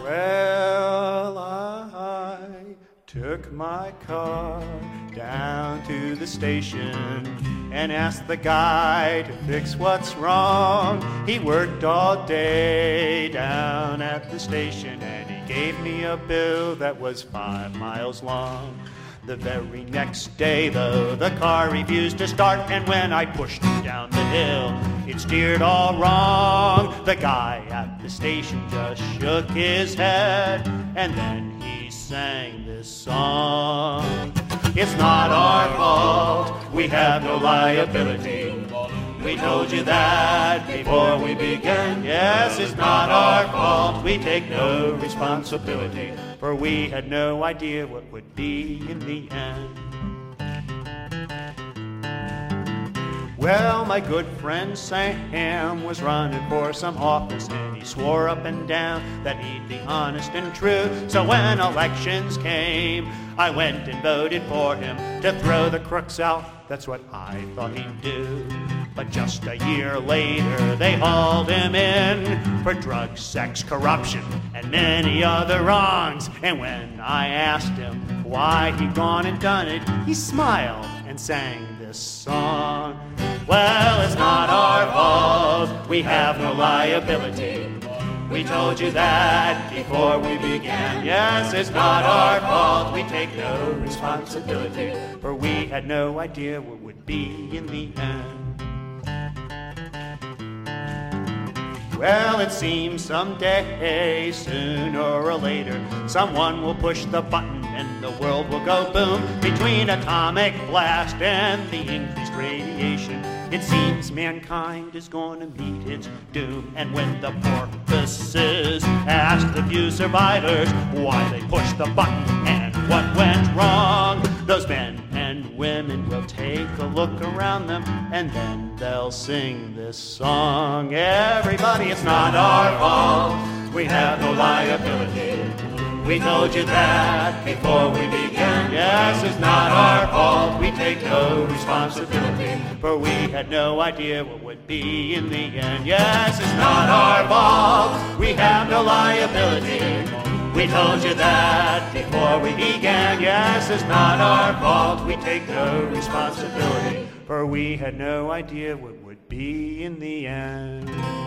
Well, I took my car down to the station and asked the guy to fix what's wrong. He worked all day down at the station and he gave me a bill that was 5 miles long. The very next day, though, the car refused to start, and when I pushed it down the hill, it steered all wrong. The guy at the station just shook his head, and then he sang this song. It's not our fault, we have no liability. We told you that before we began. Yes, it's not our fault, we take no responsibility, for we had no idea what would be in the end. Well, my good friend Sam was running for some office, and he swore up and down that he'd be honest and true. So when elections came, I went and voted for him to throw the crooks out. That's what I thought he'd do. But just a year later, they hauled him in for drugs, sex, corruption, and many other wrongs. And when I asked him why he'd gone and done it, he smiled and sang this song. Well, it's not our fault, we have no liability. We told you that before we began. Yes, it's not our fault, we take no responsibility, for we had no idea what would be in the end. Well, it seems someday, sooner or later, someone will push the button and the world will go boom. Between atomic blast and the increased radiation, it seems mankind is going to meet its doom. And when the porpoises ask the few survivors why they pushed the button and what went wrong, those men and women will take a look around them, and then they'll sing this song. Everybody, it's not our fault, we have no liability. We told you that before we began. Yes, it's not our fault, we take no responsibility, for we had no idea what would be in the end. Yes, it's not our fault, we have no liability. We told you that before we began. Yes, it's not our fault, we take no responsibility, for we had no idea what would be in the end.